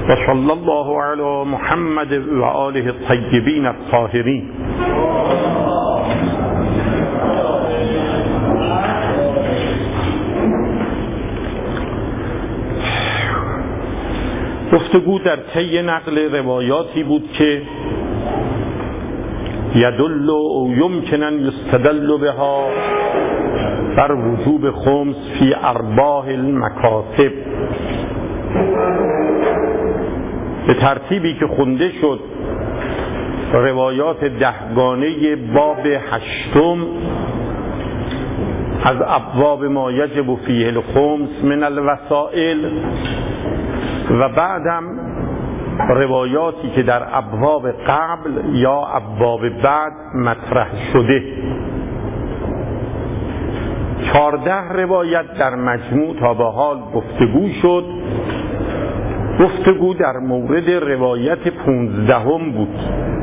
و صلی الله علی محمد و آله الطیبین الطاهرین. گفتگو در طی نقل روایاتی بود که یدل او یمکن ان یستدل بها بر وجوب خمس فی ارباح المکاتب، به ترتیبی که خونده شد روایات 10 گانه باب 8 از ابواب ما یجب فیه الخمس من الوسائل و بعدم روایاتی که در ابواب قبل یا ابواب بعد مطرح شده. 14 روایت در مجموع تا به حال گفتگو شد. گفتگو در مورد روایت 15 بود.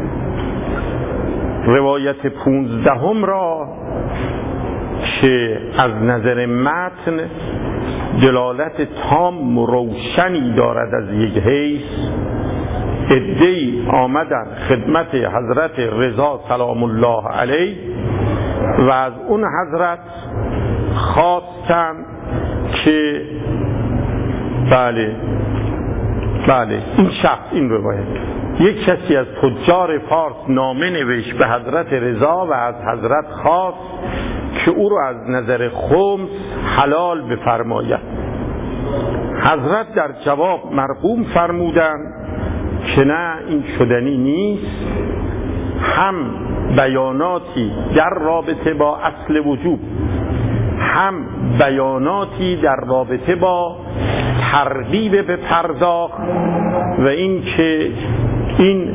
روایت 15 را که از نظر متن دلالت تام و روشنی دارد از یک حیث، عده‌ای آمدن خدمت حضرت رضا سلام الله علیه و از اون حضرت خواستن که بله این شخص، این روایت، یک کسی از تجار فارس نامه نوشت به حضرت رضا و از حضرت خواست که او رو از نظر خمس حلال بفرماید. حضرت در جواب مرقوم فرمودند که نه، این شدنی نیست. هم بیاناتی در رابطه با اصل وجوب، هم بیاناتی در رابطه با ترغیب به پرداخت و این که این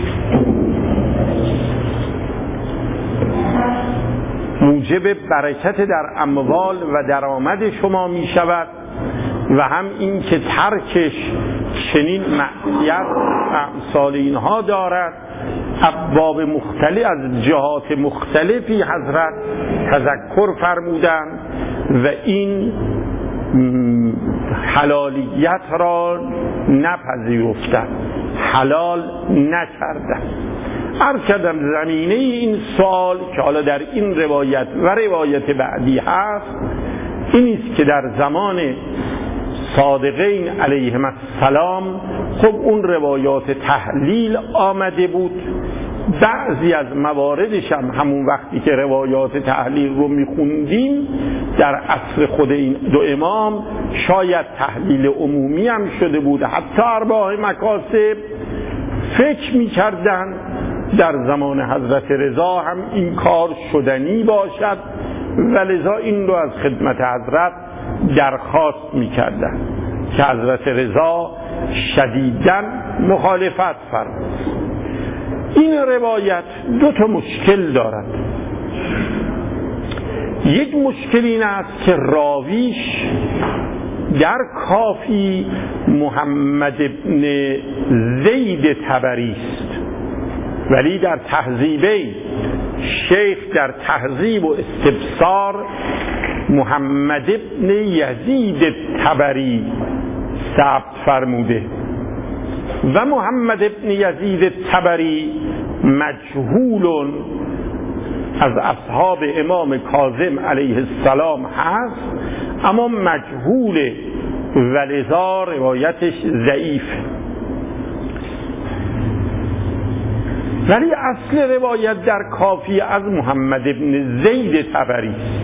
موجب برکت در اموال و درآمد شما می شود و هم این که ترکش چنین معصیت امثال اینها دارد. ابواب مختلف از جهات مختلفی حضرت تذکر فرمودند و این حلالیت را نپذیرفتند، حلال نکردند. عرض کردم زمینه این سوال که حالا در این روایت و روایت بعدی هست این است که در زمان صادقین علیهم السلام خب اون روایات تحلیل آمده بود. بعضی از مواردش هم همون وقتی که روایات تحلیل رو میخوندیم در عصر خود این دو امام شاید تحلیل عمومی هم شده بود، حتی ارباح مکاسب فکر میکردن در زمان حضرت رضا هم این کار شدنی باشد و لذا این رو از خدمت حضرت درخواست میکردن که حضرت رضا شدیداً مخالفت فرمود. این روایت 2 مشکل دارد. یک مشکل این است که راویش در کافی محمد ابن زید طبری است، ولی در تهذیبه شیخ در تهذیب و استبصار محمد ابن یزید طبری ثبت فرموده و محمد ابن یزید طبری مجهول از اصحاب امام کاظم علیه السلام هست، اما مجهول ولذا روایتش ضعیف. ولی اصل روایت در کافی از محمد ابن زید طبری است.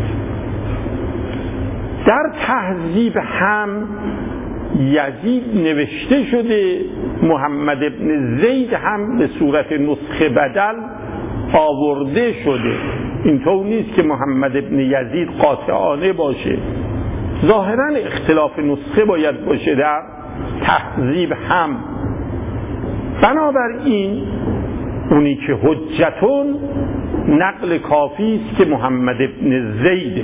در تهذیب هم یزید نوشته شده، محمد ابن زید هم به صورت نسخه بدل آورده شده. اینطور نیست که محمد ابن یزید قاطعانه باشه، ظاهرا اختلاف نسخه باید باشه در تهذیب هم. بنابراین اونی که حجتون نقل کافی است که محمد ابن زید.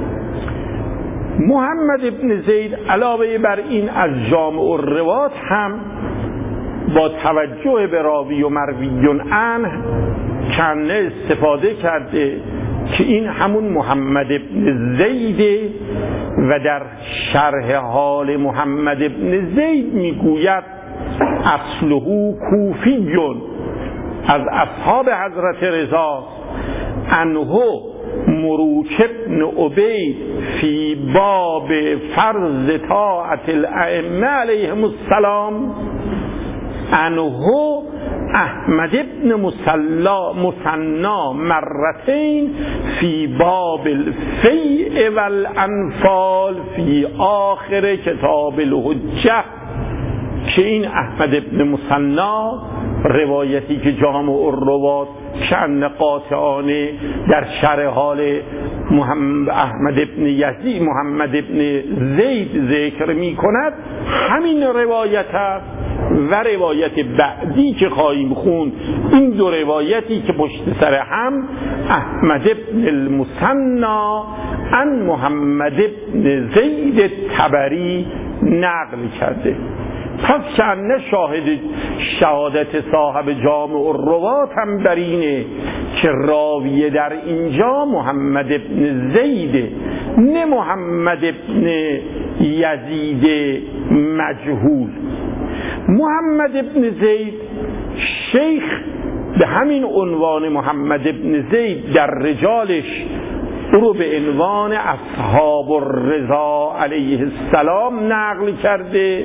محمد ابن زید علاوه بر این از جامع الروات هم با توجه به راوی و مروی عنه کنه استفاده کرده که این همون محمد ابن زیده و در شرح حال محمد ابن زید میگوید اصله کوفیون، از اصحاب حضرت رضا، انه مروک ابن عبید فی باب فرض طاعت الائمه علیهم السلام، انه احمد ابن مثنا مرتين فی باب الفیء والانفال فی آخر کتاب الحجه، که این احمد ابن مثنا روایتی که جامع الروات چند قاطعانه در شرح حال احمد ابن یزید محمد ابن زید ذکر می کند، همین روایت است و روایت بعدی که خواهیم خوند، این دو روایتی که پشت سر هم احمد ابن المثنا عن محمد ابن زید تبری نقل کرده. پس چند شاهد شهادت صاحب جامع الروات هم بر اینه که راوی در اینجا محمد ابن زید، نه محمد ابن یزید مجهول. محمد ابن زید شیخ به همین عنوان محمد ابن زید در رجالش او رو به عنوان اصحاب الرضا علیه السلام نقل کرده.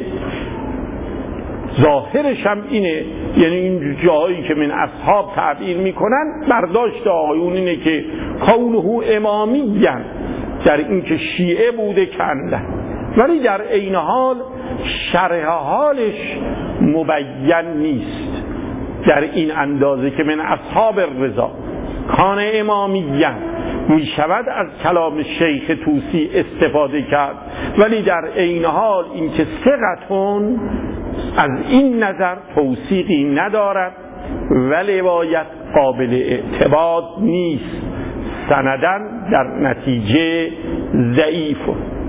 ظاهرش هم اینه، یعنی این جاهایی که من اصحاب تعبیر میکنن برداشت آقایون اینه که کونه امامی‌اند، در این که شیعه بوده کندن، ولی در عین حال شرح حالش مبین نیست در این اندازه که من اصحاب الرضا کان امامی‌اند می شود از کلام شیخ طوسی استفاده کرد، ولی در عین حال این که ثقتون از این نظر توثیقی ندارد و روایت قابل اعتماد نیست، سندن در نتیجه ضعیف.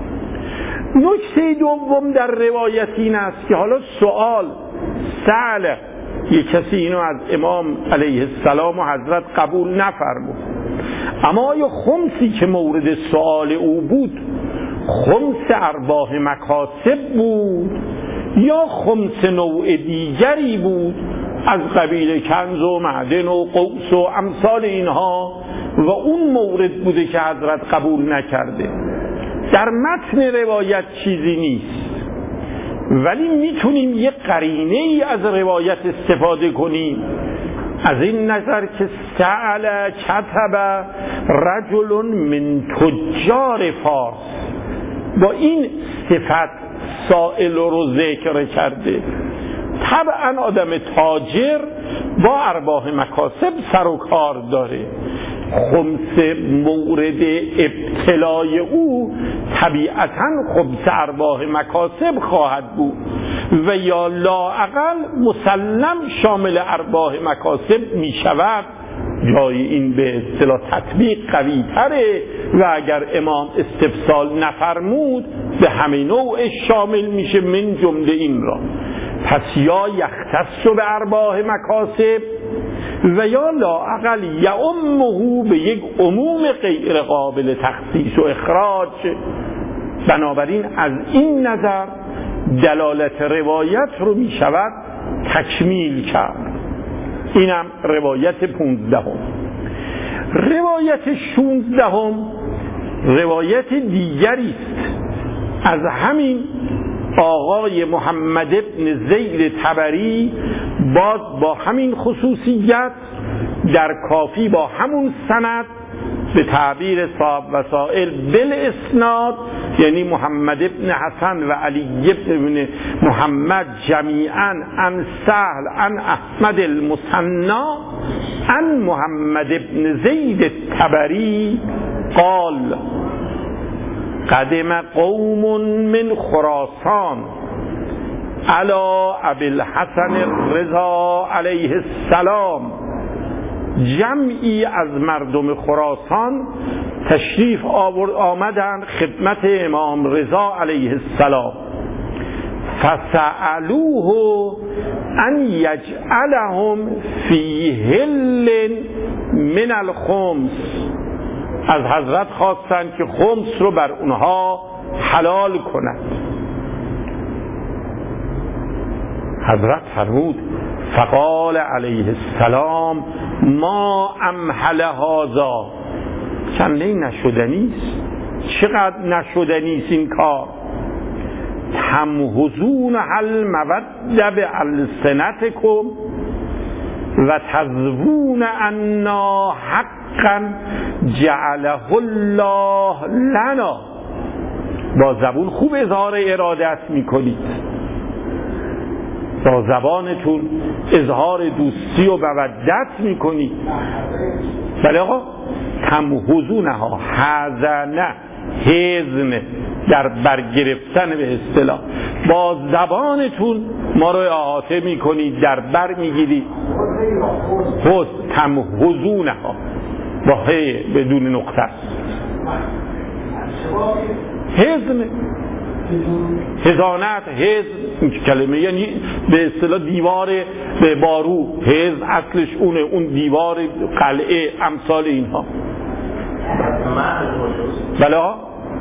نکته دوم در روایت این است که حالا سوال سأل یک کسی اینو از امام علیه السلام و حضرت قبول نفرمود، اما آیا خمسی که مورد سوال او بود خمس ارباح مکاسب بود یا خمس نوع دیگری بود از قبیل کنز و معدن و قوس و امثال اینها و اون مورد بوده که حضرت قبول نکرده؟ در متن روایت چیزی نیست، ولی میتونیم یک قرینه ای از روایت استفاده کنیم از این نظر که سأل کتب رجل من تجار فارس، با این صفت سائل رو ذکر کرده. طبعا آدم تاجر با ارباح مکاسب سر و کار داره، خمس مورد ابتلای او طبیعتاً خمس ارباح مکاسب خواهد بود و یا لااقل مسلم شامل ارباح مکاسب می شود. جای این به اصطلاح تطبیق قوی تره و اگر امام استفصال نفرمود به همه نوع شامل میشه، من جمله این را. پس یا یختص به ارباح مکاسب و یا لااقل یعمه به یک عموم غیر قابل تخصیص و اخراج. بنابراین از این نظر دلالت روایت رو می شود تکمیل کرد. اینم روایت 15. روایت 16 روایت دیگری است از همین آقای محمد ابن زید تبری، باز با همین خصوصیت، در کافی با همون سند، به تعبیر صاحب وسائل بالاسناد، یعنی محمد ابن حسن و علی ابن محمد جمیعا عن سهل عن احمد المثنا عن محمد ابن زید تبری قال قدم قوم من خراسان علی ابی الحسن الرضا علیه السلام. جمعی از مردم خراسان تشریف آمدند خدمت امام رضا علیه السلام. فسألوه ان یجعلهم فی حل من الخمس، از حضرت خواستند که خمس رو بر اونها حلال کند. حضرت فرمود فقال علیه السلام ما امحل هذا، چندی نشدنیست، چقدر نشدنیست این کار. تمهزون هل مودة بألسنتکم و تذبون انا حقا جعله الله لنا. با زبون خوب اظهار ارادت میکنید، با زبانتون اظهار دوستی و مودت میکنید. بله آقا، تمهزونها، حزنه، حزن در برگرفتن به اصطلاح، با زبانتون ما رو احاطه میکنید، در بر میگیرید. تمهزونها با ه بدون نقطه، حزن، حزانت، حزن این کلمه یعنی به اصطلاح دیوار به بارو، حزن اصلش اونه، اون دیوار قلعه، امثال اینها. بله ها،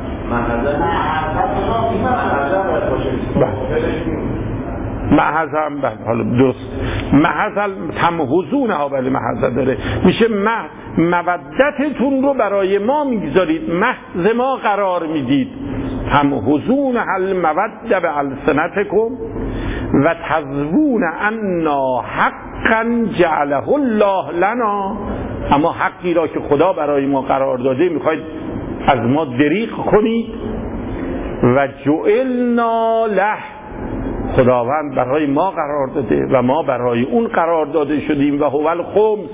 محزن، بله حالا درست، محزن تمهزون ها، بله محزن داره، میشه مودتتون رو برای ما میگذارید، محض ما قرار میدید. تمهزون هل مودة بألسنتکم و تذبون انا حقا جعله الله لنا، اما حقی را که خدا برای ما قرار داده میخواید از ما دریغ کنید. و جعلنا له، خداوند برای ما قرار داده و ما برای اون قرار داده شدیم. و هو الخمس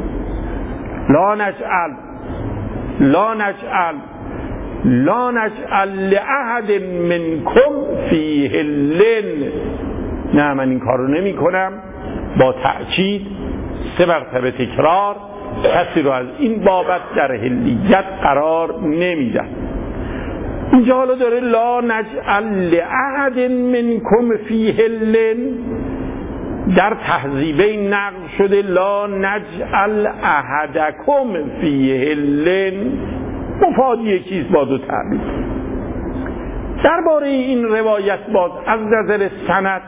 لا نجعل لأحد منکم فیه لن. نه، من این کار رو نمی کنم، با تأکید 3 مرتبه تکرار، کسی رو از این بابت در حلیت قرار نمیدم. اینجا حالا داره لا نجعل لأحد منکم فیه لن، در تهذیبه نقل شده لا نجعل احدکم فیه لن، مفادی یک چیز با 2 تعبیر. درباره این روایت باز از نظر سند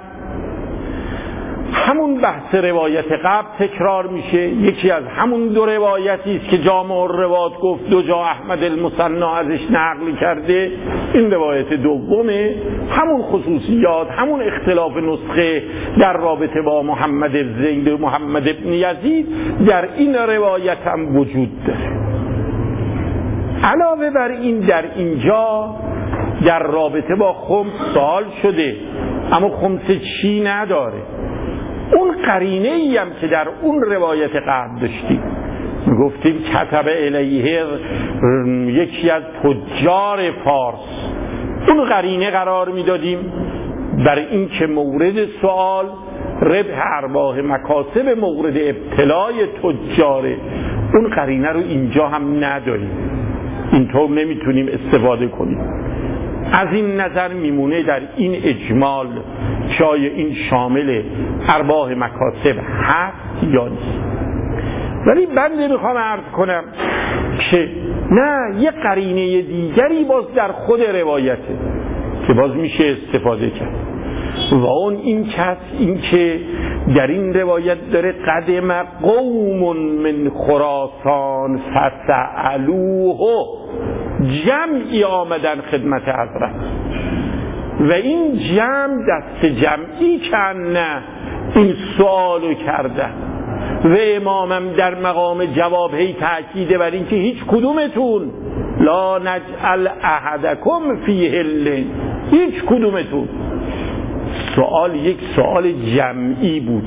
همون بحث روایت قبل تکرار میشه. یکی از همون 2 روایتی است که جامع الروات گفت 2 جا احمد المثنی ازش نقل کرده. این روایت دومه، همون خصوصیات، همون اختلاف نسخه در رابطه با محمد زید و محمد ابن یزید در این روایت هم وجود داره. علاوه بر این در اینجا در رابطه با خمس سوال شده، اما خمس چی نداره. اون قرینه ای هم که در اون روایت قبل داشتیم، گفتیم کتب الیه یکی از تجار فارس، اون قرینه قرار میدادیم بر این که مورد سوال ربح ارباح مکاسب مورد ابتلای تجاره. اون قرینه رو اینجا هم نداریم، اینطور نمیتونیم استفاده کنیم. از این نظر میمونه در این اجمال جای این شامل ارباح مکاسب هست یا نیست. ولی بنده میخوام عرض کنم که نه، یه قرینه دیگری باز در خود روایته که باز میشه استفاده کرد و اون این که در این روایت داره قدم قوم من خراسان فسألوه، جمعی آمدن خدمت حضرت و این جمع دست جمعی کنه این سوالو کردن و امامم در مقام جواب هی تأکیده بر این که هیچ کدومتون لا نجعل احدکم فیه لن، هیچ کدومتون. سوال یک سوال جمعی بود.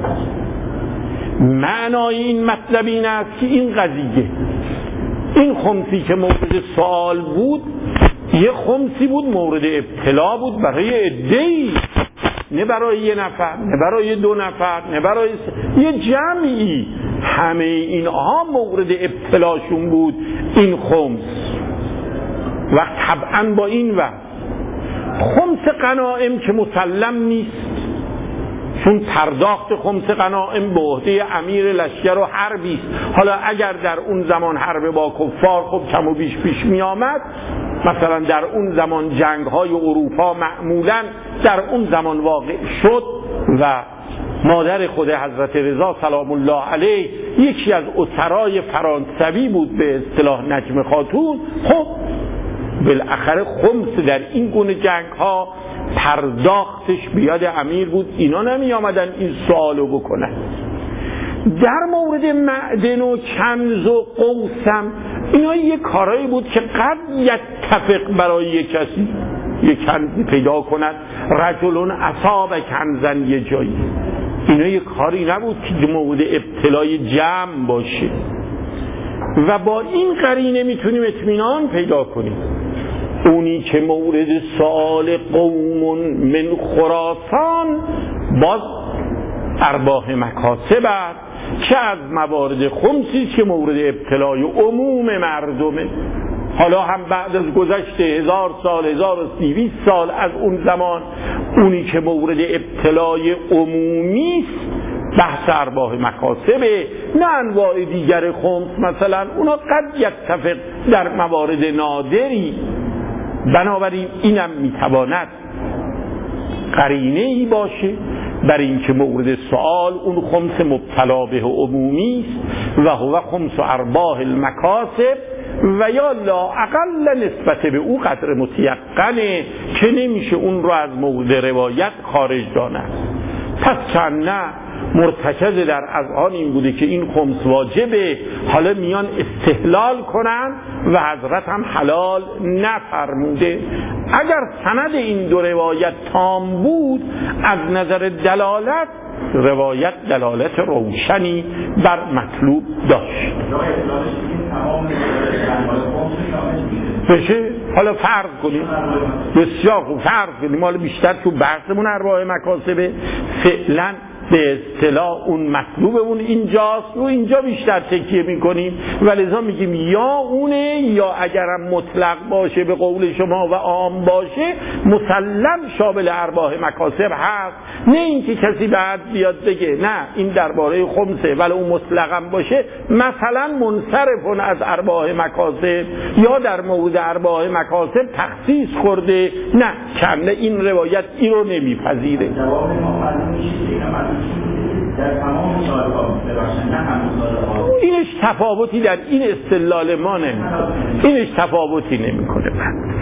معنای این مطلب این است که این قضیه، این خمسی که مورد سوال بود یه خمسی بود مورد ابتلا بود برای عده‌ای، نه برای یه نفر، نه برای 2 نفر، نه برای یه جمعی. همه اینها مورد ابتلاشون بود این خمس. و طبعا با این وقت خمس غنایم که مسلم نیست، چون پرداخت خمس غنایم به عهده امیر لشکر و حربی است. حالا اگر در اون زمان حرب با کفار خب کم و بیش پیش می آمد، مثلا در اون زمان جنگ های اروپا معمولا در اون زمان واقع شد و مادر خود حضرت رضا سلام الله علیه یکی از اسرای فرانسوی بود، به اصطلاح نجم خاتون. خب بالاخره خمس در این گونه جنگ ها پرداختش بیاد امیر بود، اینا نمی آمدن این سوالو بکنن. در مورد معدن و کنز و قوسم اینا یه کارایی بود که قد یتفق برای یک کسی یک کنزی پیدا کند، رجلون اصاب کنزن یه جایی، اینا یه کاری نبود که مورد ابتلای جمع باشه و با این قرینه میتونیم اطمینان پیدا کنیم. اونی که مورد سؤال قوم من خراسان باز ارباح مکاسب است، که از موارد خمسی که مورد ابتلای عموم مردمه. حالا هم بعد از گذشت 1000 سال 1200 سال از اون زمان اونی که مورد ابتلای عمومی است بحث ارباح مکاسبه، نه انواع دیگر خمس. مثلا اونا قد یتفق در موارد نادری، بنابراین اینم میتواند قرینه ای باشه بر این که مورد سؤال اون خمس مبتلا به عمومی است و هو خمس ارباح المکاسب و یا لا اقل نسبت به او قدر متیقنه که نمیشه اون رو از مورد روایت خارج داند. پس کنه مرتکز در اذهان این بوده که این خمس واجبه، حالا میان استحلال کنن و حضرت هم حلال نفرموده. اگر سند این دو روایت تام بود از نظر دلالت، روایت دلالت روشنی بر مطلوب داشت. بشه حالا فرض کنیم، بسیار خوب فرض کنیم، حالا بیشتر تو بحثمون ارباح مکاسبه، فعلا به اصطلاح اون مطلوبمون اینجاست و اینجا بیشتر تکیه میکنیم و لذا میگیم یا اونه، یا اگرم مطلق باشه به قول شما و عام باشه مسلم شامل ارباح مکاسب هست. نه اینکه کسی بعد بیاد بگه نه این درباره خمسه ولی اون مطلقم باشه مثلا منصرفون از ارباح مکاسب یا در مورد ارباح مکاسب تخصیص خورده. نه کنه این روایت این رو نمیپذیره. اینش تفاوتی در این استدلال ما نمیکنه، اینش تفاوتی نمیکنه.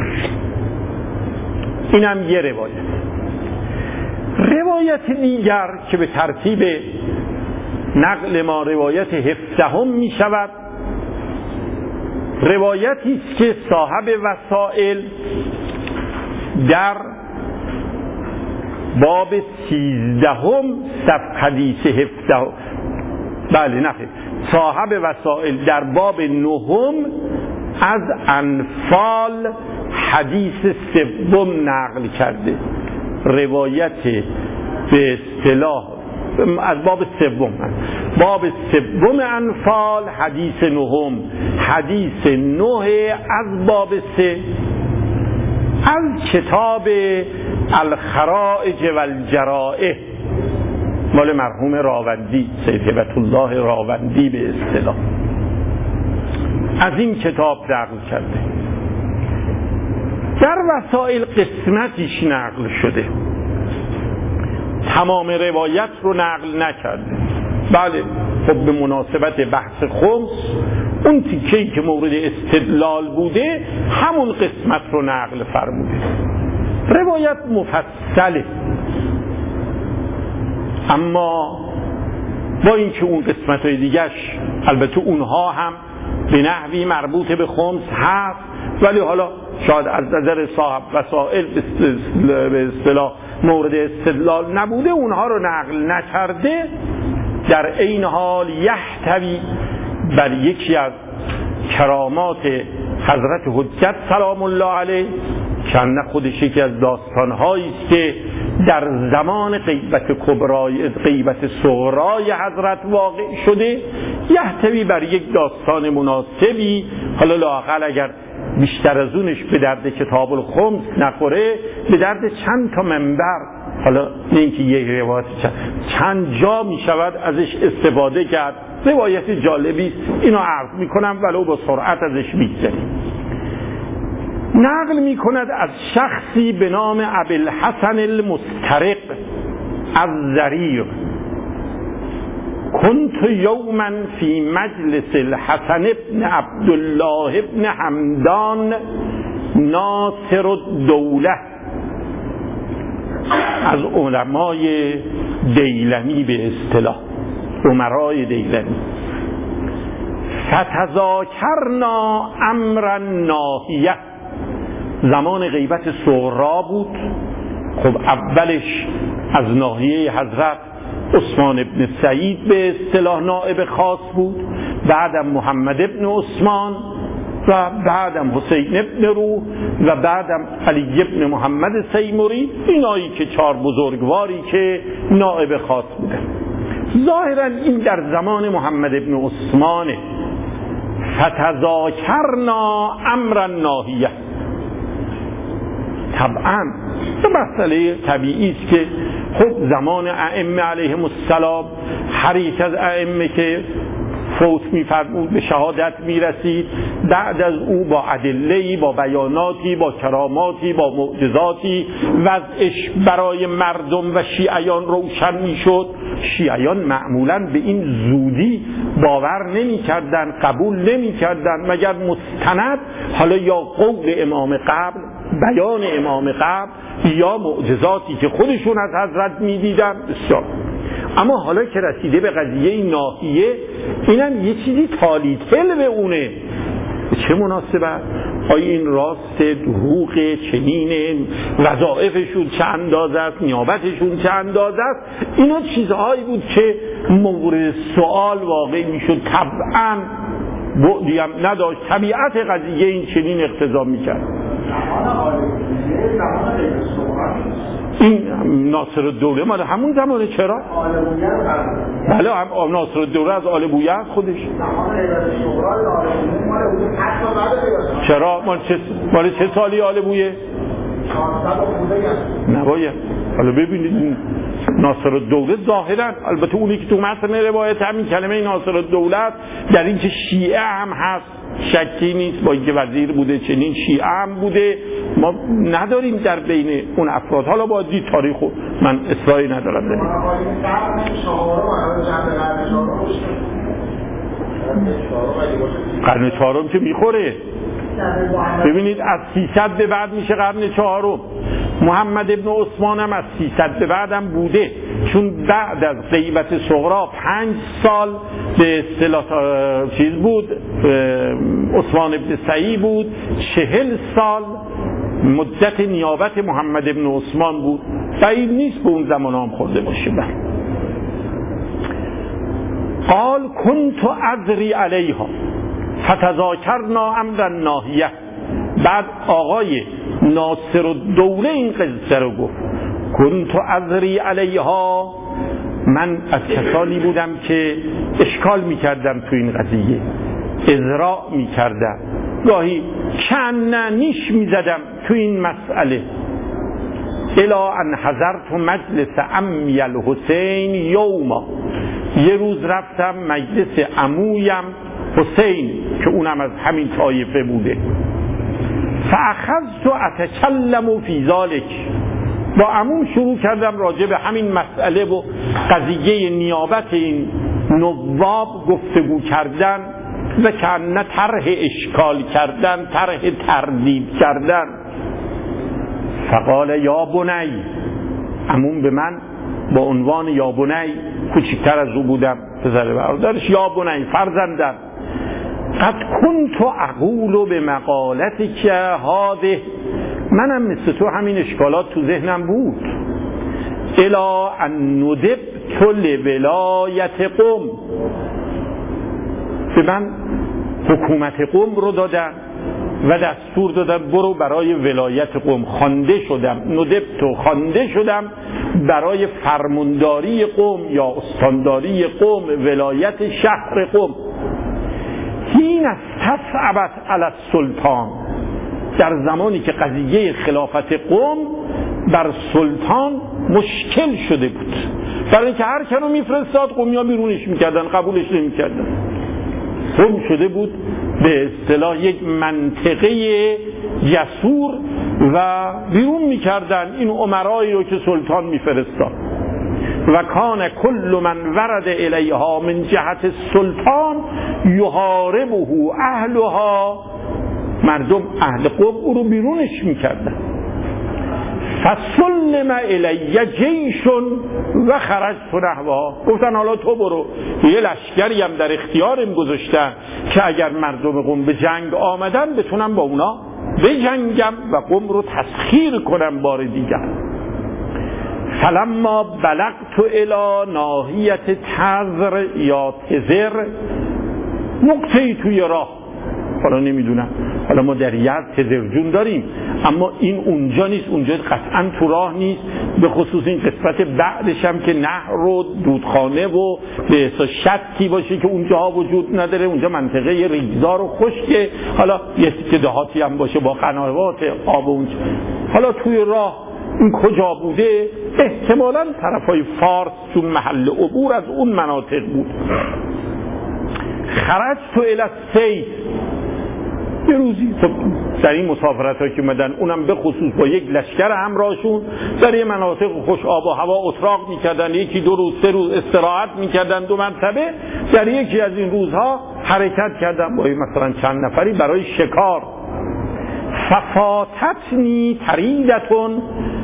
اینم یه روایت دیگر که به ترتیب نقل ما روایت 17 می شود، روایتی است که صاحب وسائل در باب 13 حدیث 17 بله نخیر صاحب وسائل در باب 9 از انفال حدیث 3 نقل کرده. روایت به اصطلاح از باب 3 باب 3 انفال حدیث 9 حدیث 9 از باب 3 از کتاب الخرائج والجرائح مال مرحوم راوندی، سید هبت الله راوندی به اصطلاح، از این کتاب نقل کرده. در وسائل قسمتیش نقل شده، تمام روایت رو نقل نکرده. بله خب به مناسبت بحث خمس اون تیکه‌ای که مورد استدلال بوده همون قسمت رو نقل فرموده. روایت مفصله، اما با اینکه اون قسمت‌های دیگرش البته اونها هم به نحوی مربوط به خمس هست، ولی حالا شاید از نظر صاحب وسائل به اصطلاح مورد استدلال نبوده، اونها رو نقل نکرده. در این حال یحتوی بر یکی از کرامات حضرت حجت سلام الله علیه، کنه خودش یکی از داستان‌هایی است که در زمان غیبت کبرای غیبت صغرای حضرت واقع شده، یحتوی بر یک داستان مناسبی. حالا لااقل اگر بیشتر از اونش به درد کتاب الخمس نخوره، به درد چند تا منبر، حالا نه اینکه یک روایت چند جا می شود ازش استفاده کرد. روایت جالبی اینو عرض می کنم ولو با سرعت ازش میگذریم. نقل می کند از شخصی به نام ابوالحسن المسترق از ذریع کنت یوما فی مجلس الحسن ابن عبدالله ابن حمدان ناصر الدوله، از علمای دیلمی به اصطلاح، امرای دیلمی. فتذاکرنا امرا ناهیه، زمان غیبت صغرا بود. خب اولش از ناحیه حضرت عثمان ابن سعید به اصطلاح نائب خاص بود، بعدم محمد ابن عثمان و بعدم حسین ابن روح و بعدم علی ابن محمد سیموری، اینایی که 4 بزرگواری که نائب خاص بودن. ظاهرا این در زمان محمد ابن عثمانه. فتذاکرنا امرا ناهیه، طبعا این مسئله طبیعی است که خب زمان ائمه علیهم السلام هر یک از ائمه که فوت می‌فرمود به شهادت می‌رسید، بعد از او با ادله‌ای، با بیاناتی، با کراماتی، با معجزاتی وضعش برای مردم و شیعیان روشن می‌شد. شیعیان معمولاً به این زودی باور نمی‌کردند، قبول نمی‌کردند مگر مستند، حالا یا قول امام قبل، بیان امام قبل، یا معجزاتی که خودشون از حضرت می‌دیدن. بسیار. اما حالا که رسیده به قضیه ناحیه، اینم یه چیزی تالیتل به اونه. چه مناسبت؟ آیا این راست حقوق چنین، وظایفشون چه اندازه است، نیابتشون چه اندازه است؟ اینا چیزهایی بود که مورد سوال واقع میشد. طبعا بعدی هم نداشت، طبیعت قضیه این چنین اقتضا میکرد. این ناصر الدوله مال همون زمانه. چرا؟ بله، ناصر الدوله از آل بویه است خودش. چرا؟ مال چه سالی آل بویه؟ نباید. حالا ببینید ناصر الدوله ظاهرا، البته اونی که تو متن روایت همین کلمه ناصر الدوله در این که شیعه هم هست شکی نیست، با اینکه وزیر بوده چنین شیعه هم بوده، ما نداریم در بین اون افراد. حالا با دید تاریخو من اصلاحی ندارم داریم. قرن 4 که میخوره. ببینید از 300 به بعد میشه قرن 4. محمد ابن عثمان هم از 300 به بعد هم بوده، چون بعد از غیبت صغرا 5 سال به اصطلاح چیز بود، عثمان ابن سعید بود، 40 سال مدت نیابت محمد ابن عثمان بود. بعید نیست به اون زمان هم خورده باشه. قال كنت ادری علیها فتذاکرنا امرا ناهیه. بعد آقای ناصر الدوله این قصه رو گفت. كنت ادری علیها، من از کسانی بودم که اشکال میکردم تو این قضیه، ازراع میکردم، گاهی کننیش میزدم تو این مسئله. الا ان حضرت مجلس عمی الحسین یوما، یه روز رفتم مجلس عمویم حسین که اونم از همین طایفه بوده. فاخذت اتکلم فی ذلک، با عموم شروع کردم راجع به همین مسئله و قضیه نیابت این نواب گفتگو کردن و کنه طرح اشکال کردن، طرح تردید کردن. فقال یا بنی، عموم به من با عنوان یا بنی، کوچکتر از او بودم، پسر برادرش، یا بنی فرزندم، قد کنت اقول به مقالتی که هاده، منم مثل تو همین اشکالات تو ذهنم بود. الا ان ندبت لولایت قم، به من حکومت قم رو دادن و دستور دادن برو برای ولایت قم. خوانده شدم، ندبت خوانده شدم برای فرمانداری قم یا استانداری قم، ولایت شهر قم. حین استصعبت علی السلطان، در زمانی که قضیه خلافت قم بر سلطان مشکل شده بود، برای اینکه هر کنو میفرستاد قمیا بیرونش میکردن، قبولش نمیکردن. قم شده بود به اصطلاح یک منطقه جسور و بیرون میکردن این امرایی رو که سلطان میفرستاد. و کان کل من ورد الیها من جهت السلطان یحاربه اهلها، مردم اهل قوم او رو بیرونش میکردن. فسلم الی جیش و خرجت نحوها، گفتن حالا تو برو، یه لشکری هم در اختیارم گذاشتن که اگر مردم قوم به جنگ آمدن بتونم با اونا بجنگم و قوم رو تسخیر کنم بار دیگر. فلما بلغت الی ناحیت تزر یا تزر، نقطه‌ای توی راه، حالا نمیدونم، حالا ما در یزد تزرجون داریم اما این اونجا نیست، اونجا قطعا تو راه نیست، به خصوص این قسمت بعدش هم که نهر و دودخانه و به حساب شطی باشه که اونجا وجود نداره، اونجا منطقه ریگزار و خشکه، حالا یه که دهاتی هم باشه با قنوات آب اونجا. حالا توی راه این کجا بوده؟ احتمالاً طرفای فارس، چون محل عبور از اون مناطق بود. خرج تو الی السیل، یه روزی خب در این مسافرت ها که اومدن، اونم به خصوص با یک لشکر همراهشون در یه مناطق خوش آب و هوا اتراق میکردن، یکی 2 روز 3 روز استراحت میکردن 2 مرتبه، در یکی از این روزها حرکت کردن با مثلا چند نفری برای شکار. ففاتتنی تریدتون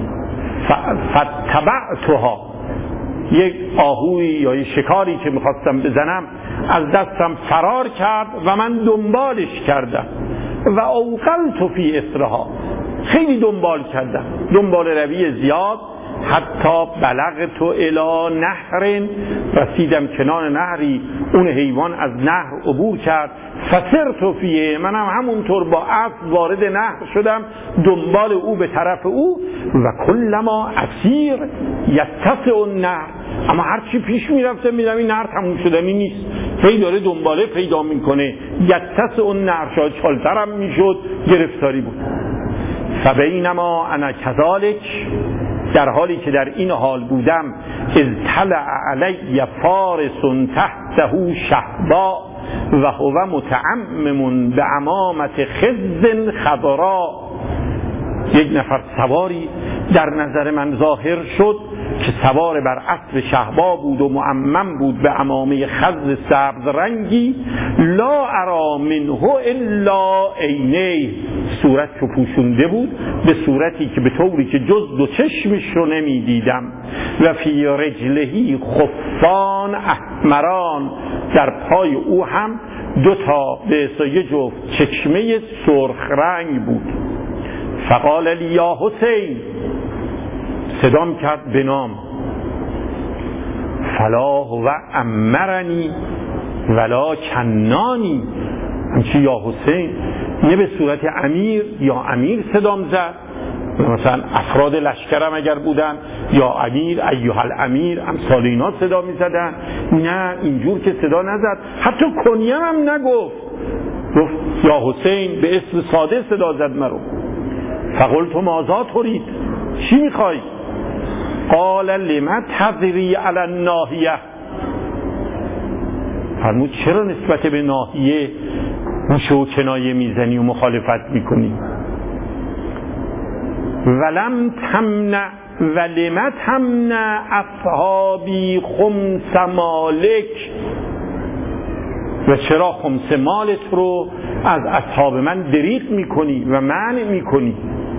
فتبعتها، یک آهوی یا یک شکاری که میخواستم بزنم از دستم فرار کرد و من دنبالش کردم. و اوقلت فی اثرها، خیلی دنبال کردم، دنبال روی زیاد، حتی بلغت الی نهر، رسیدم کنار نهری، اون حیوان از نهر عبور کرد. فسرت فیه، منم همونطور با اسب وارد نهر شدم دنبال او به طرف او. و کلما اسیر یتسع النهر، اما هر چی پیش میرفتم میدم این نهر تموم شدنی نیست، هی داره دنباله پیدا میکنه. یتسع النهر، شاید چالترم میشد، گرفتاری بود. فبینما انا کذالک، در حالی که در این حال بودم، اطلع علی فارس تحته شهبا و هو متعمم به عمامت خز خضراء، یک نفر سواری در نظر من ظاهر شد که سوار بر اسب شهبا بود و معمم بود به عمامه خز سبز رنگی. لا ارا منه الا عینیه، صورت رو پوشونده بود به صورتی که به طوری که جز 2 چشمش رو نمی دیدم. و فی رجلهی خفان احمران، در پای او هم 2 تا به یه جفت چشمه سرخ رنگ بود. فقال لی یا حسین، صدام کرد به نام. فلا و امرنی ولا کنانی، همچی یا حسین، نه به صورت امیر یا امیر صدام زد، مثلا افراد لشکرم اگر بودن یا امیر ایها الامیر امثال اینا صدا می زدن، نه اینجور که صدا نزد، حتی کنیم هم نگفت، گفت یا حسین، به اسم ساده صدا زد مرو. فقلت ماذا تريد، چی میخوای؟ قال لما تذری علی الناحیه، فرمود چرا نسبت به ناحیه موشه و کنایه میزنی و مخالفت میکنی؟ ولم تمنع ولم تمنع اصحابی خمس مالک، و چرا خمس مالت رو از اصحاب من دریغ میکنی و منع میکنی؟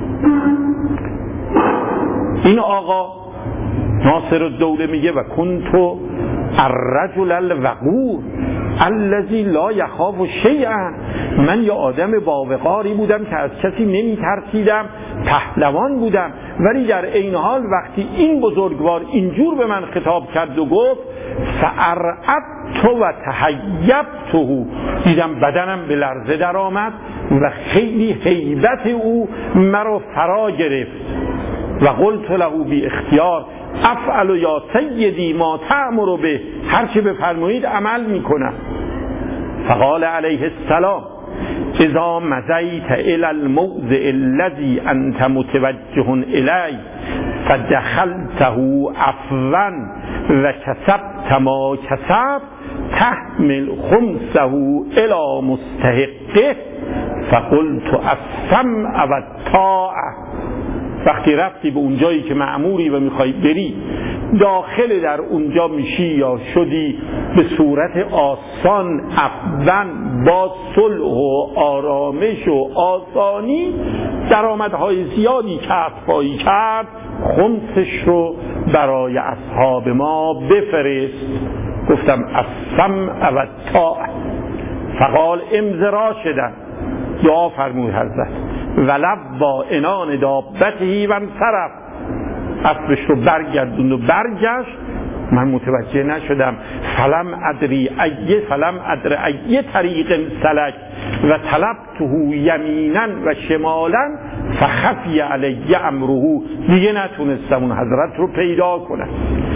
این آقا ناصر الدوله میگه و کنتو الرجل الوقور الذی لا یخاف شیئا، من یه آدم باوقاری بودم که از کسی نمی ترسیدم، پهلوان بودم، ولی در عین حال وقتی این بزرگوار اینجور به من خطاب کرد و گفت فارعبت و تهیبته، دیدم بدنم به لرزه در آمد و خیلی هیبت او مرا فرا گرفت. و قلت له بی اختیار افعل یا سیدی ما تأمر به، هرچی بفرمایید عمل میکنم. فقال علیه السلام اذا مضیت الی الموضع الذی انت متوجه الی فدخلته عفوا و کسبت ما کسبت تحمل خمسه الی مستحقه فقلت السمع و الطاعه، وقتی رفتی به اون جایی که مأموری و میخوای بری داخل در اونجا میشی یا شدی به صورت آسان ابداً با صلح و آرامش و آسانی درآمدهای زیادی کسب‌پایی کرد، خمسش رو برای اصحاب ما بفرست. گفتم السمع و الطاعة. فقال امض راشدا، دعا فرمود حضرت، ولب با انان دابته و انصرف، اسبش رو برگردوند و برگشت. من متوجه نشدم. فلم ادر ای طریق سلک و طلبته یمینا و شمالا فخفی علی امره. دیگه نتونستم اون حضرت رو پیدا کنم.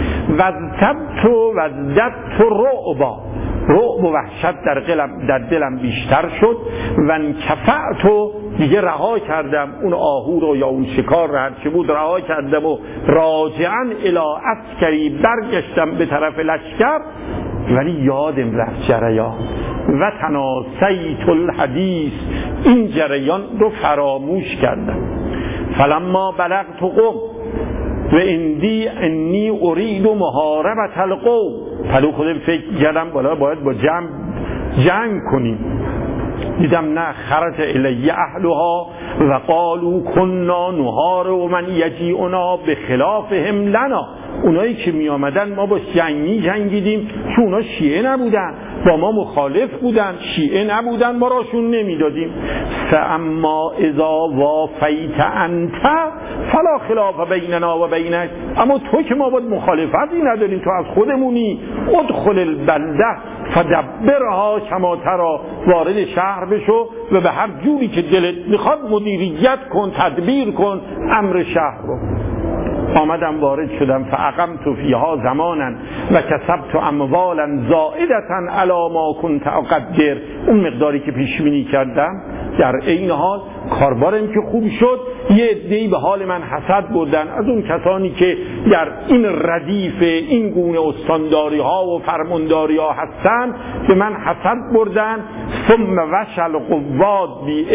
وزدت رعبا، رعب و وحشت در دلم بیشتر شد. و انکفعت، دیگه رها کردم اون آهو رو یا اون شکار رو هرچی بود رها کردم و راجعا الی عسکری، برگشتم به طرف لشکر. ولی یادم رفت جریان و تناسیت الحدیث، این جریان رو فراموش کردم. فلما بلغت قوم و انی ارید محاربت القوم، پلو خودم فکر کردم باید با جنگ کنیم. دیدم نه، خرج الی اهلها و قالوا كنا نهار و من یجیعنا بخلافهم لنا. اونایی که می آمدن ما با جنگیدیم، چون اونا شیعه نبودن، با ما مخالف بودن، شیعه نبودن، ما راشون نمیدادیم. فاما اذا وافیت انت فلا خلاف بیننا و بینک، اما تو که ما باید مخالفتی نداریم، تو از خودمونی. ادخل البلده فدبرها کما ترى، وارد شهر بشو و به هر جوری که دلت میخواد مدیریت کن، تدبیر کن امر شهر رو. آمدم وارد شدم. فاقمت فیها زمانا و کسبت اموالا زائدة علی ما كنت اقدر، اون مقداری که پیش بینی کردم. در این حال کاربارم که خوب شد، یه عده‌ای به حال من حسد بردن، از اون کسانی که در این ردیف این گونه استانداری ها و فرمانداری ها هستن، به من حسد بردن. ثم وشل قواد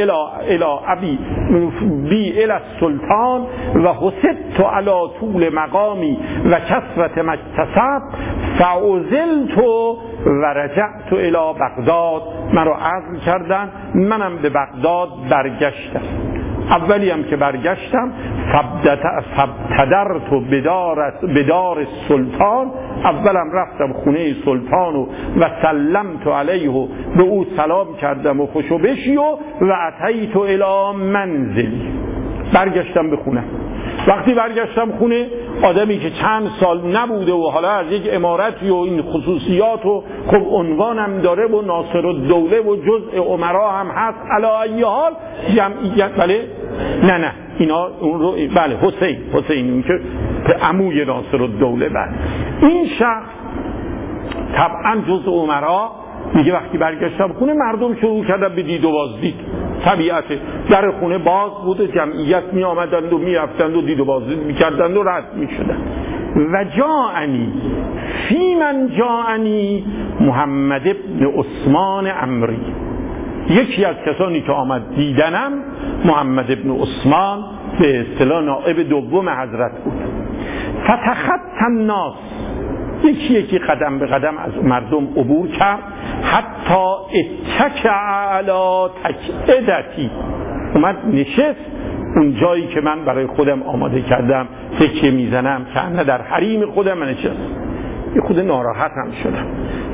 بی الی السلطان و حسدت علی طول مقامی و کثرت مکتسب فعزلت و رجعت الی بغداد. من رو عزل کردن، منم به بغداد برگشتم. اولی هم که برگشتم فابتدرت بدار السلطان، اولم رفتم خونه سلطان و سلمت علیه، به او سلام کردم و خوشو بشی و اتیت الی منزلی، برگشتم به خونه. وقتی برگشتم خونه، آدمی که چند سال نبوده و حالا از یک امارتی و این خصوصیات و خب عنوانم داره و ناصر الدوله و جزء امرا هم هست، علی ای حال جمعیت، بله نه اینا اون رو، بله حسین اون که عموی ناصر الدوله، بله این شخص طبعا جزء امرا. میگه وقتی برگشتم خونه، مردم شروع کردن به دید و بازدید. طبیعته، در خونه باز بوده، جمعیت می آمدند و می رفتند و دید و بازدید می کردند و رد می شدند. و جاءنی فی من جاءنی محمد ابن عثمان عمری، یکی از کسانی که آمد دیدنم محمد ابن عثمان، به اصطلاح نائب دوم حضرت بود. فتخطى الناس، یکی قدم به قدم از مردم عبور کرد. حتی اتکع علی تکعدتی، اومد نشست اون جایی که من برای خودم آماده کردم تکیه میزنم، که نه در حریم خودم نشست. یه خود ناراحت هم شدم.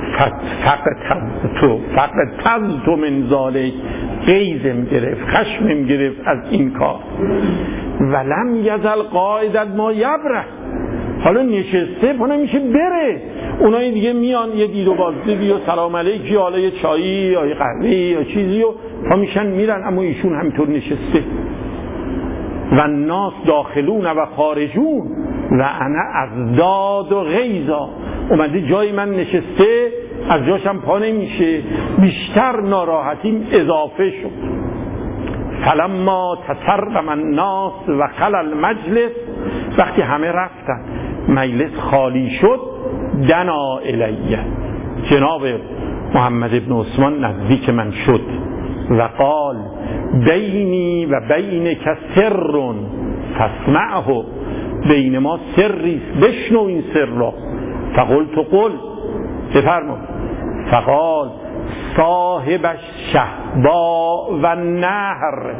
فقط من ذالک، غیظم گرفت، خشمم گرفت از این کار. ولم یزل قاعدت ما یبره، حالا نشسته پا نمیشه بره. اونایی دیگه میان یه دید و بازدیدی و سلام علیکی، حالا یه چایی یا یه قهوه یا چیزی و پا میشن میرن، اما ایشون همینطور نشسته. و الناس داخلون و خارجون و انا ازداد و غیظا، اومده جای من نشسته، از جاشم پا نمیشه، بیشتر ناراحتیم اضافه شد. فلما تسرم الناس و خل المجلس، وقتی همه رفتن مجلس خالی شد، دنا الیه، جناب محمد ابن عثمان نزدیک من شد و قال بینی و بینک سر فاسمعه، بین ما سریست، بشنو این سر را. فقلت قل، بفرما. فقال صاحب الشهبا و نهر.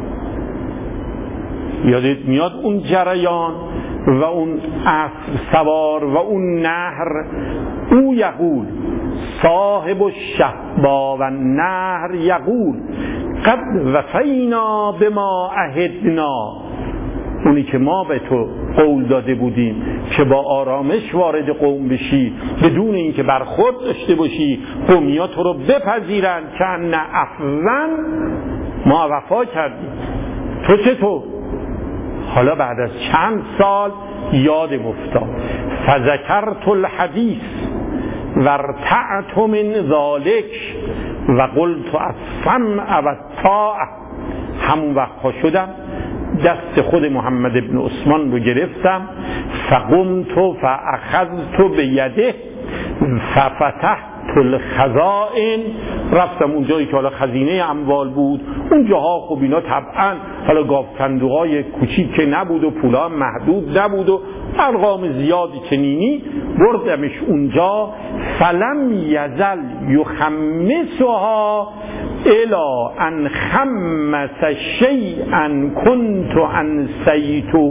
یادت میاد اون جریان و اون اسب سوار و اون نهر. او یقول صاحب الشهبا و نهر یقول قد وفینا بما عهدنا. اونی که ما به تو قول داده بودیم که با آرامش وارد قوم بشی، بدون اینکه برخورد داشته باشی، قومیا تو رو بپذیرن، که نه عفوا ما وفا کردیم. تو چطور؟ حالا بعد از چند سال یادم افتاد. فذکرت الحدیث وارتعت من ذالک و قلت السمع و الطاعة. همون وقت شدم دست خود محمد ابن عثمان رو گرفتم، فقمت فاخذت بیده ففتحت الخزائن. رفتم اون جایی که حالا خزینه اموال بود، اون جاها خب اینا طبعا حالا گاو صندوقای کوچیک که نبود و پولا محدود نبود و ارقام زیادی چنینی، بردمش اونجا. فلم یزل یخمسها الا ان خمس شیئا کنت انسیته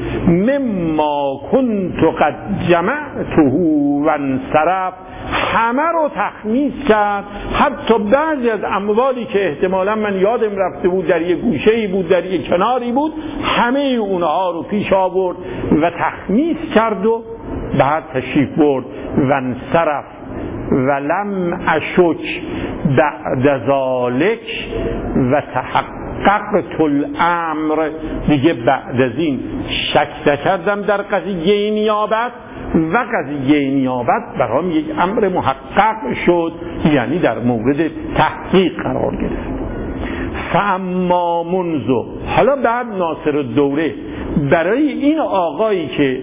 مما کنت قد جمعته و انصرف. همه رو تخمیس کرد، حتی بعضی از اموالی که احتمالا من یادم رفته بود، در یک گوشه‌ای بود، در یک کناری بود، همه اونها رو پیش آورد و تخمیس کرد و بعد تشریف برد و انصرف. ولم اشک بعد ذالک و تحققت الامر. دیگه بعد از این شک نکردم در قضیه نیابت و قضیه نیابت برام یک امر محقق شد، یعنی در مورد تحقیق قرار گرفت. فاما منذ، حالا بعد ناصر الدوله برای این آقایی که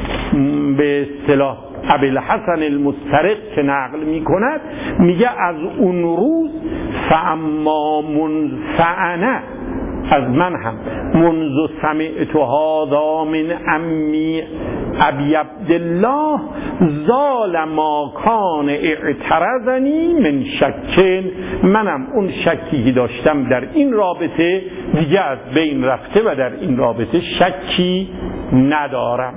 به اصطلاح ابوالحسن المسترق که نقل می کند، میگه از اون روز فاما منذ فانا، از من هم منذ سمعت هذا من امی ابی عبدالله زال ما کان اعترضنی من شکن. منم اون شکی که داشتم در این رابطه دیگه از بین رفته و در این رابطه شکی ندارم.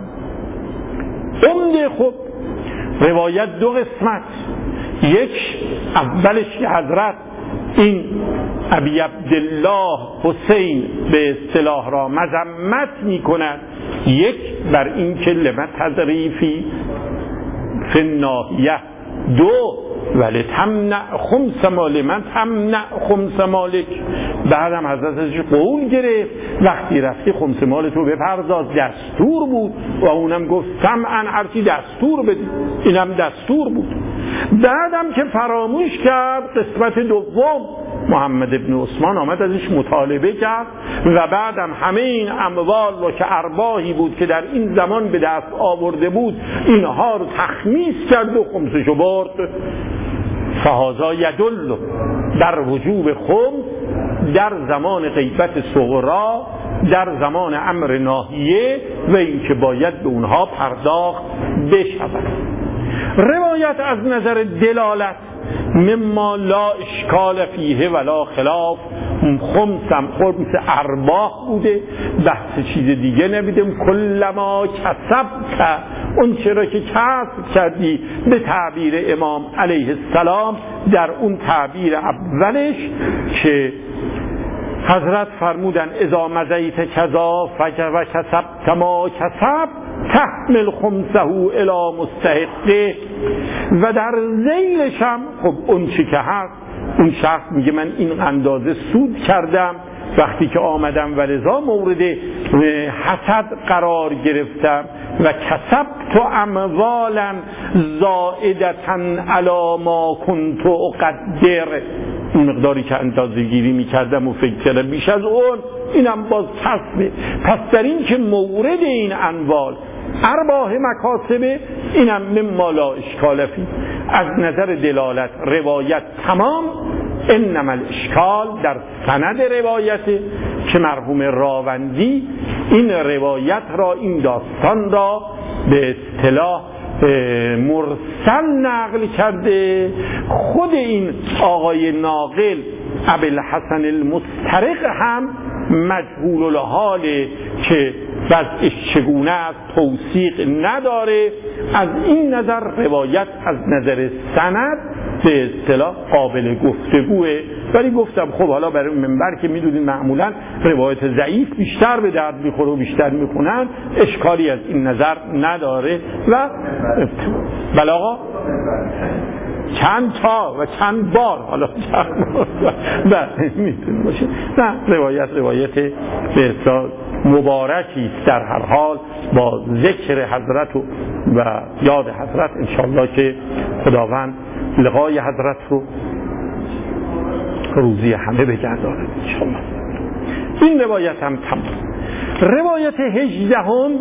عمده خب روایت دو قسمت، یک اولش که حضرت این ابی عبدالله حسین به اصطلاح را مذمت می کند، یک بر این که لما تضریفی فی الناحیه، دو ولی تمنع خمس مال من تمنع خمس مالک. بعدم حضرت ازش قول گرفت وقتی رفتی خمس مال تو بپرداز، دستور بود و اونم گفت سمعا، هرچی دستور بدی، اینم دستور بود. بعدم که فراموش کرد قسمت دوم، محمد ابن عثمان آمد ازش مطالبه کرد و بعدم همه این اموال رو که ارباحی بود که در این زمان به دست آورده بود اینها رو تخمیس کرد و خمسشو برد. فهذا یدل در وجوب خمس در زمان غیبت صغرا، در زمان امر ناهیه و اینکه باید به اونها پرداخت بشود. روایت از نظر دلالت مما لا اشکال فیه ولا خلاف، خمس ارباح بوده، بحث چیز دیگه نبیدیم. کلما کسبت، اون چرا که کسب کردی، به تعبیر امام علیه السلام در اون تعبیر اولش که حضرت فرمودن اذا مزیت کذا و کسبت ما کسب تحمل خمسه الی مستحقه. و در ذیلش هم خب اون چی که هست، اون شخص میگه من این اندازه سود کردم وقتی که آمدم و لذا مورد حسد قرار گرفتم و کسبت اموالا زائدتا علی ما کنت اقدر، این مقداری که اندازه گیری میکردم و فکر کردم بیش از اون، اینم باز کسبه. پس در این که مورد این اموال ارباح مکاسبه، اینم مما لا اشکال فی. از نظر دلالت روایت تمام، انما الاشکال در سند روایت که مرحوم راوندی این روایت را، این داستان را به اصطلاح مرسل نقل کرده. خود این آقای ناقل ابوالحسن المسترق هم مجهول الحاله که وضعش چگونه است، توثیق نداره. از این نظر روایت از نظر سند به اصطلاح قابل گفتگوه، ولی گفتم خب حالا برای منبر که میدونین معمولا روایت ضعیف بیشتر به درد میخوره و بیشتر میخونن، اشکالی از این نظر نداره. و بله آقا چند تا و چند بار، حالا چند بار میتونه باشه. نه، روایت به اصطلاح مبارکی است در هر حال، با ذکر حضرت و یاد حضرت انشاءالله که خداوند لقای حضرت رو روزی همه بگرداند انشاءالله. این روایت هم تمام. روایت 18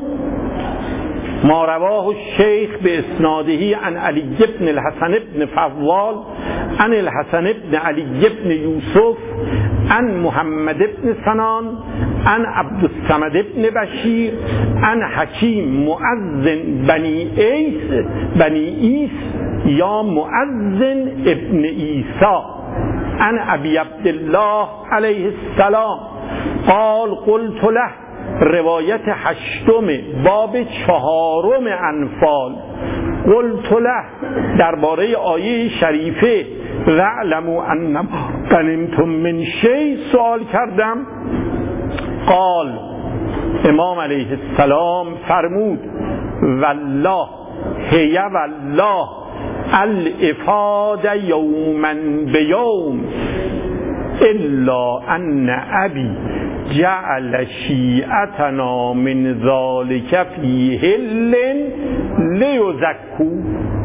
ما رواه الشیخ به اسناده عن علی بن الحسن بن فضال عن الحسن بن علی بن یوسف عن محمد بن سنان عن عبدالصمد بن بشیر عن حکیم مؤذن بنی ایس یا مؤذن ابن عیسی عن ابی عبدالله علیه السلام قال قلت له، روایت 8 باب 4 انفال. قلت له، درباره آیه شریفه وَاعْلَمُوا أَنَّمَا غَنِمْتُم مِّن شَیْءٍ سوال کردم. قال، امام علیه السلام فرمود والله هی والله الافاده یوما بیوم الا ان ابی جعل شیعتنا من ذلك فی حل لیزکو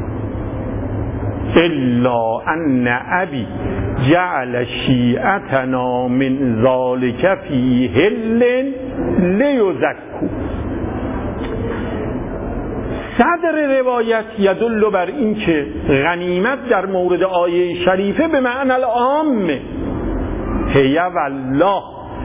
الا ان ابی جعل شیعتنا من ذلك فی حل لیزکو. صدر روایت یدل بر این که غنیمت در مورد آیه شریفه به معنی العام هی والله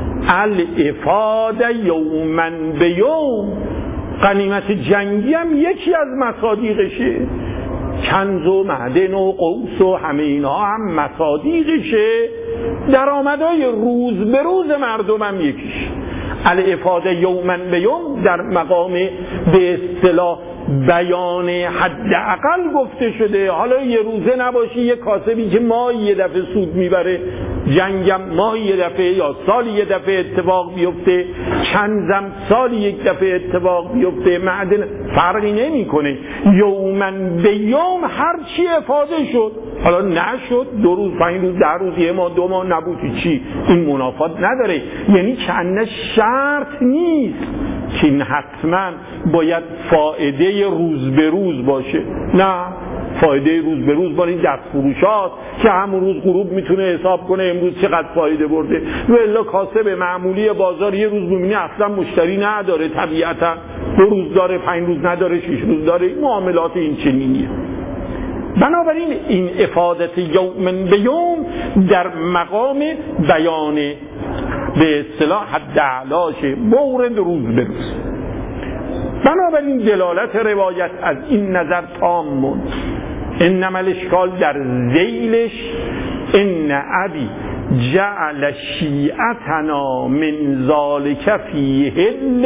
الافاده یوما بیوم. غنیمت جنگی هم یکی از مصادیقشه، کنز و معدن و قوس و همه اینها هم مصادیقشه، درآمدهای روز به روز مردم هم یکیش. الافاده یوما بیوم در مقام به اصطلاح بیان حداقل گفته شده. حالا یه روزه نباشه، یه کاسبی که ماهی یه دفعه سود میبره، جنگم ماهی یه دفعه یا سالی یه دفعه اتفاق بیفته، چندم سالی یک دفعه اتفاق بیفته، معدن فرقی نمی کنه. یومن به یوم هر چی افاده شد، حالا نشد 2 روز 5 روز 10 روز 1 ماه 2 ماه نبود چی، این منافات نداره. یعنی چند شرط نیست که این حتما باید فائده روز به روز باشه، نه، فایده روز به روز با این دست فروشات که همون روز غروب میتونه حساب کنه امروز چقدر فایده برده. و الا کاسب معمولی بازار یه روز میبینی اصلا مشتری نداره، طبیعتا 2 روز داره، 5 روز نداره، 6 روز داره، معاملات این چنینیه. بنابراین این افادت یوم به یوم در مقام بیان به اصطلاح حد اعلاشه، مورد روز به روز. بنابراین دلالت روایت از این نظر تام موند. انما الاشکال در ذیلش ان ابی جعل شیعتنا من ذالک فی حل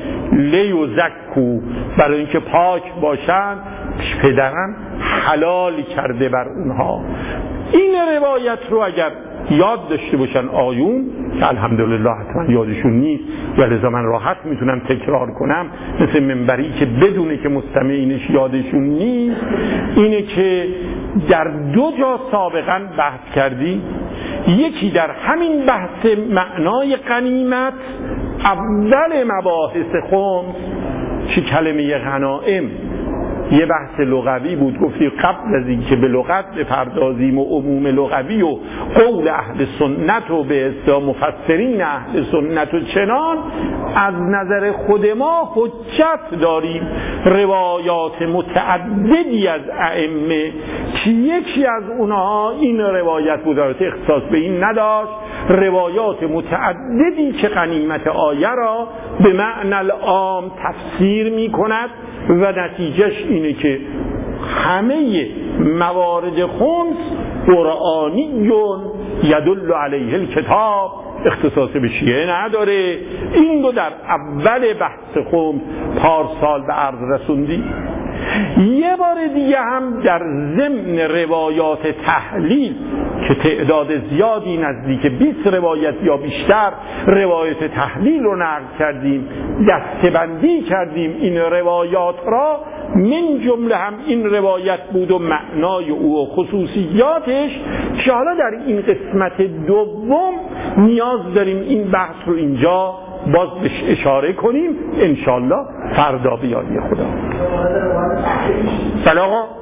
لیزکو، برای اینکه پاک باشند پدرم حلال کرده بر اونها. این روایت رو اگر یاد داشته باشن آیون که الحمدلله حتما یادشون نیست و لذا من راحت میتونم تکرار کنم، مثل منبری که بدونه که مستمعینش یادشون نیست، اینه که در 2 جا سابقا بحث کردی. یکی در همین بحث معنای غنیمت، اول مباحث خمس چه کلمه غنائم یه بحث لغوی بود، گفتی قبل از این که به لغت بپردازیم و عموم لغوی و قول اهل سنت و به اصطلاح مفسرین اهل سنت و چنان، از نظر خود ما حجت داریم روایات متعددی از ائمه که یکی از اونها این روایت بود، اختصاص به این نداشت، روایات متعددی که غنیمت آیه را به معنی العام تفسیر می کند و نتیجهش اینه که همه موارد خمس قرآنیون یدل علیه الکتاب، اختصاص به شیعه نداره. این رو در اول بحث خمس پارسال به عرض رسوندی. یه بار دیگه هم در ضمن روایات تحلیل که تعداد زیادی نزدیک 20 روایت یا بیشتر روایت تحلیل رو نقل کردیم، دسته‌بندی کردیم این روایات را، من جمله هم این روایت بود و معنای او و خصوصیاتش که حالا در این قسمت دوم نیاز داریم این بحث رو اینجا باز بهش اشاره کنیم انشالله فردا بیادی خدا. سلام.